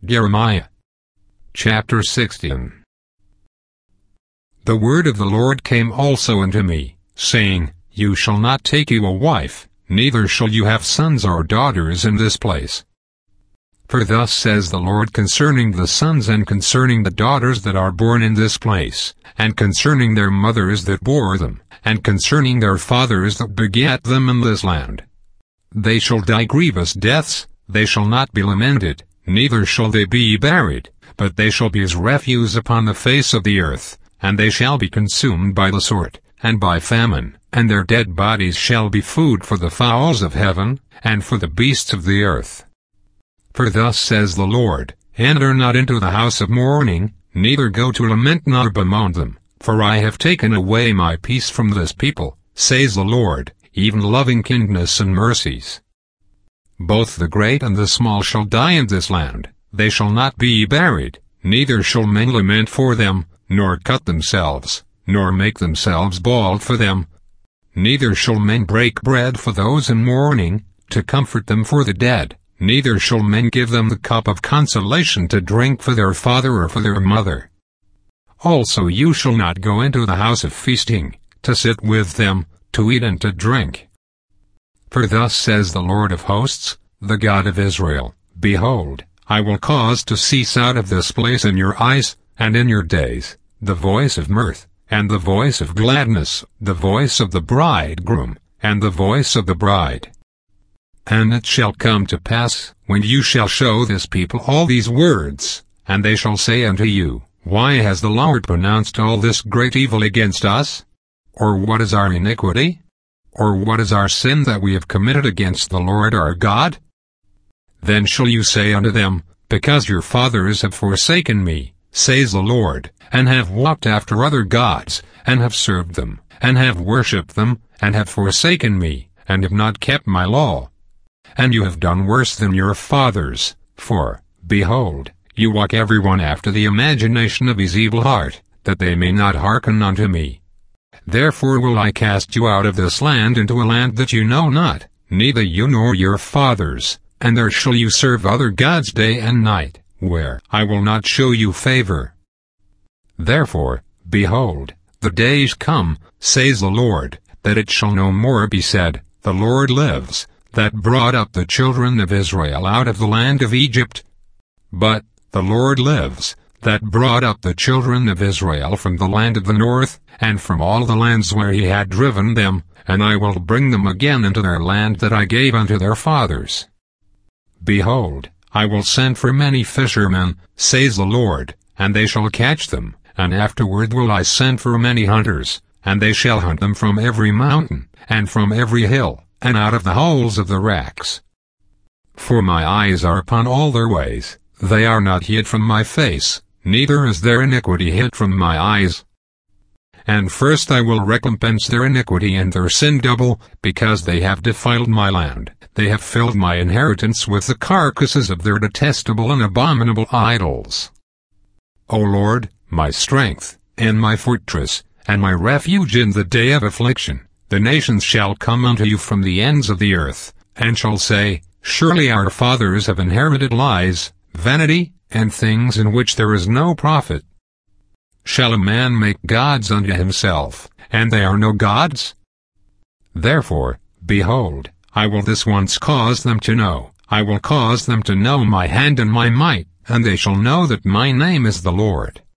Jeremiah chapter 16. The word of the Lord came also unto me, saying, You shall not take you a wife, neither shall you have sons or daughters in this place. For thus says the Lord concerning the sons and concerning the daughters that are born in this place, and concerning their mothers that bore them, and concerning their fathers that begat them in this land. They shall die grievous deaths, they shall not be lamented, neither shall they be buried, but they shall be as refuse upon the face of the earth, and they shall be consumed by the sword, and by famine, and their dead bodies shall be food for the fowls of heaven, and for the beasts of the earth. For thus says the Lord, Enter not into the house of mourning, neither go to lament nor bemoan them, for I have taken away my peace from this people, says the Lord, even loving kindness and mercies. Both the great and the small shall die in this land, they shall not be buried, neither shall men lament for them, nor cut themselves, nor make themselves bald for them. Neither shall men break bread for those in mourning, to comfort them for the dead. Neither shall men give them the cup of consolation to drink for their father or for their mother. Also you shall not go into the house of feasting, to sit with them, to eat and to drink. For thus says the Lord of hosts, the God of Israel, Behold, I will cause to cease out of this place in your eyes, and in your days, the voice of mirth, and the voice of gladness, the voice of the bridegroom, and the voice of the bride. And it shall come to pass, when you shall show this people all these words, and they shall say unto you, Why has the Lord pronounced all this great evil against us? Or what is our iniquity? Or what is our sin that we have committed against the Lord our God? Then shall you say unto them, Because your fathers have forsaken me, says the Lord, and have walked after other gods, and have served them, and have worshipped them, and have forsaken me, and have not kept my law. And you have done worse than your fathers, for, behold, you walk every one after the imagination of his evil heart, that they may not hearken unto me. Therefore will I cast you out of this land into a land that you know not, neither you nor your fathers, and there shall you serve other gods day and night, where I will not show you favor. Therefore, behold, the days come, says the Lord, that it shall no more be said, The Lord lives, that brought up the children of Israel out of the land of Egypt. But, the Lord lives, that brought up the children of Israel from the land of the north, and from all the lands where he had driven them, and I will bring them again into their land that I gave unto their fathers. Behold, I will send for many fishermen, says the Lord, and they shall catch them, and afterward will I send for many hunters, and they shall hunt them from every mountain, and from every hill, and out of the holes of the racks. For my eyes are upon all their ways, they are not hid from my face, neither is their iniquity hid from my eyes. And first I will recompense their iniquity and their sin double, because they have defiled my land, they have filled my inheritance with the carcasses of their detestable and abominable idols. O Lord, my strength, and my fortress, and my refuge in the day of affliction, the nations shall come unto you from the ends of the earth, and shall say, Surely our fathers have inherited lies, vanity, and things in which there is no profit. Shall a man make gods unto himself, and they are no gods? Therefore, behold, I will this once cause them to know, I will cause them to know my hand and my might, and they shall know that my name is the Lord.